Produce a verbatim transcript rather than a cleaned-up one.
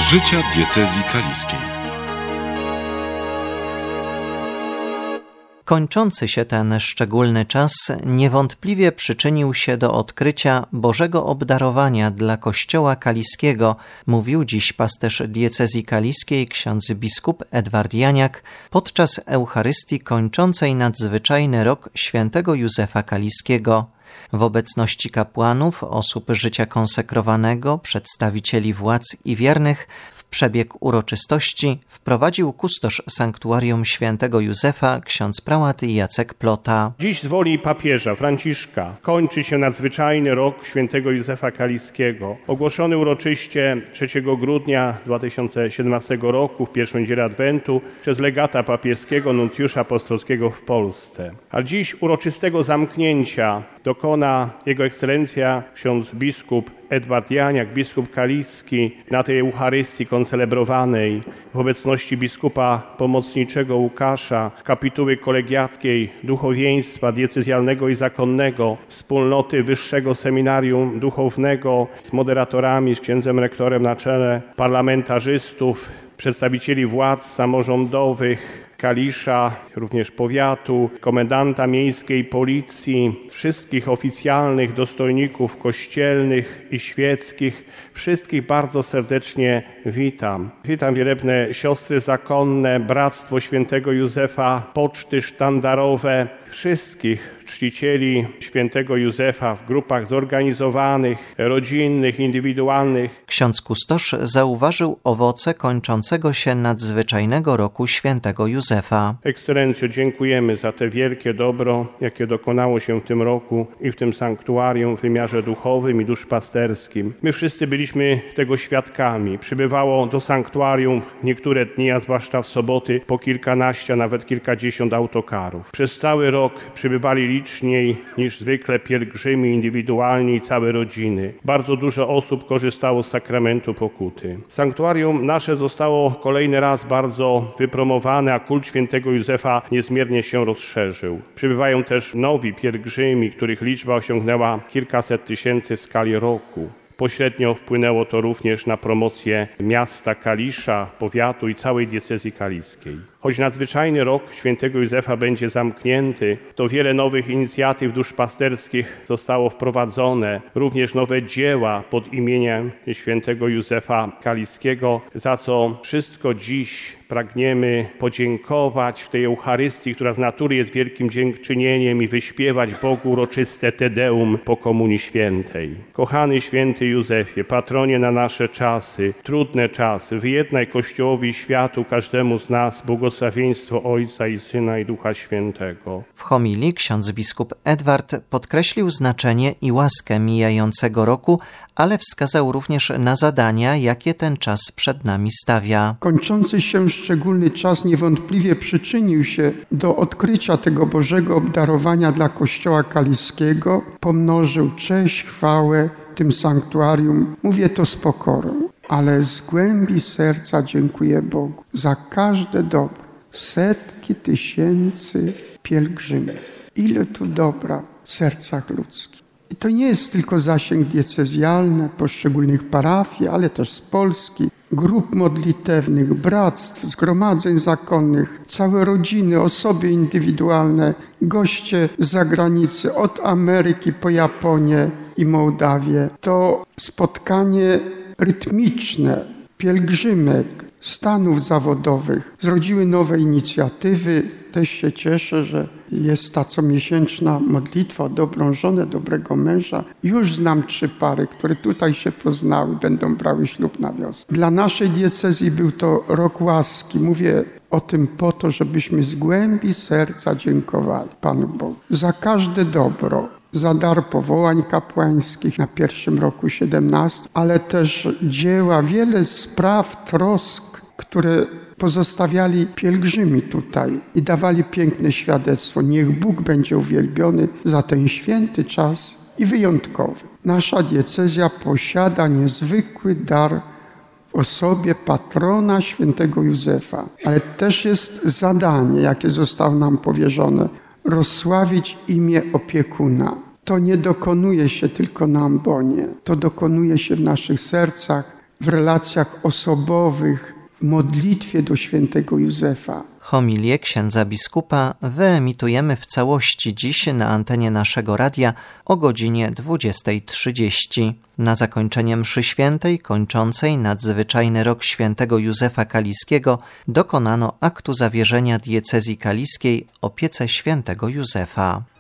życia diecezji kaliskiej. Kończący się ten szczególny czas niewątpliwie przyczynił się do odkrycia Bożego obdarowania dla Kościoła kaliskiego, mówił dziś pasterz diecezji kaliskiej ksiądz biskup Edward Janiak podczas Eucharystii kończącej nadzwyczajny rok świętego Józefa Kaliskiego. W obecności kapłanów, osób życia konsekrowanego, przedstawicieli władz i wiernych w przebieg uroczystości wprowadził kustosz sanktuarium świętego Józefa ksiądz prałat Jacek Plota. Dziś z woli papieża Franciszka kończy się nadzwyczajny rok świętego Józefa Kaliskiego, ogłoszony uroczyście trzeciego grudnia dwa tysiące siedemnastego roku w pierwszą niedzielę Adwentu przez legata papieskiego nuncjusza apostolskiego w Polsce. A dziś uroczystego zamknięcia dokona Jego Ekscelencja ksiądz biskup Edward Janiak, biskup kaliski, na tej Eucharystii koncelebrowanej w obecności biskupa pomocniczego Łukasza, kapituły kolegiackiej duchowieństwa diecezjalnego i zakonnego, wspólnoty Wyższego Seminarium Duchownego z moderatorami, z księdzem rektorem na czele, parlamentarzystów, przedstawicieli władz samorządowych Kalisza, również powiatu, komendanta miejskiej policji, wszystkich oficjalnych dostojników kościelnych i świeckich, wszystkich bardzo serdecznie witam. Witam wielebne siostry zakonne, Bractwo Świętego Józefa, poczty sztandarowe, wszystkich czcicieli świętego Józefa w grupach zorganizowanych, rodzinnych, indywidualnych. Ksiądz kustosz zauważył owoce kończącego się nadzwyczajnego roku świętego Józefa. Ekscelencjo, dziękujemy za te wielkie dobro, jakie dokonało się w tym roku i w tym sanktuarium w wymiarze duchowym i duszpasterskim. My wszyscy byliśmy tego świadkami. Przybywało do sanktuarium niektóre dni, a zwłaszcza w soboty, po kilkanaście, a nawet kilkadziesiąt autokarów. Przez cały rok przybywali liczniej niż zwykle pielgrzymi indywidualni i całe rodziny. Bardzo dużo osób korzystało z sakramentu pokuty. Sanktuarium nasze zostało kolejny raz bardzo wypromowane, a kult świętego Józefa niezmiernie się rozszerzył. Przybywają też nowi pielgrzymi, których liczba osiągnęła kilkaset tysięcy w skali roku. Pośrednio wpłynęło to również na promocję miasta Kalisza, powiatu i całej diecezji kaliskiej. Choć nadzwyczajny rok świętego Józefa będzie zamknięty, to wiele nowych inicjatyw duszpasterskich zostało wprowadzone, również nowe dzieła pod imieniem świętego Józefa Kaliskiego, za co wszystko dziś pragniemy podziękować w tej Eucharystii, która z natury jest wielkim dziękczynieniem, i wyśpiewać Bogu uroczyste Te Deum po Komunii Świętej. Kochany święty Józefie, patronie na nasze czasy, trudne czasy, wyjednaj Kościołowi i światu, każdemu z nas błogosławieństwo Ojca i Syna i Ducha Świętego. W homilii ksiądz biskup Edward podkreślił znaczenie i łaskę mijającego roku, ale wskazał również na zadania, jakie ten czas przed nami stawia. Kończący się szczególny czas niewątpliwie przyczynił się do odkrycia tego Bożego obdarowania dla Kościoła kaliskiego, pomnożył cześć, chwałę tym sanktuarium. Mówię to z pokorą, ale z głębi serca dziękuję Bogu za każde dobro. Setki tysięcy pielgrzymów. Ile tu dobra w sercach ludzkich. I to nie jest tylko zasięg diecezjalny poszczególnych parafii, ale też z Polski, grup modlitewnych, bractw, zgromadzeń zakonnych, całe rodziny, osoby indywidualne, goście z zagranicy, od Ameryki po Japonię i Mołdawię. To spotkanie rytmiczne, pielgrzymek, stanów zawodowych zrodziły nowe inicjatywy. Też się cieszę, że jest ta comiesięczna modlitwa o dobrą żonę, dobrego męża. Już znam trzy pary, które tutaj się poznały, będą brały ślub na wiosnę. Dla naszej diecezji był to rok łaski. Mówię o tym po to, żebyśmy z głębi serca dziękowali Panu Bogu za każde dobro, za dar powołań kapłańskich na pierwszym roku siedemnastym, ale też dzieła, wiele spraw, trosk, które pozostawiali pielgrzymi tutaj i dawali piękne świadectwo. Niech Bóg będzie uwielbiony za ten święty czas i wyjątkowy. Nasza diecezja posiada niezwykły dar w osobie patrona świętego Józefa, ale też jest zadanie, jakie zostało nam powierzone, rozsławić imię opiekuna. To nie dokonuje się tylko na ambonie, to dokonuje się w naszych sercach, w relacjach osobowych, w modlitwie do świętego Józefa. Homilię księdza biskupa wyemitujemy w całości dziś na antenie naszego radia o godzinie dwudziestej trzydzieści. Na zakończenie mszy świętej kończącej nadzwyczajny rok świętego Józefa Kaliskiego dokonano aktu zawierzenia diecezji kaliskiej opiece świętego Józefa.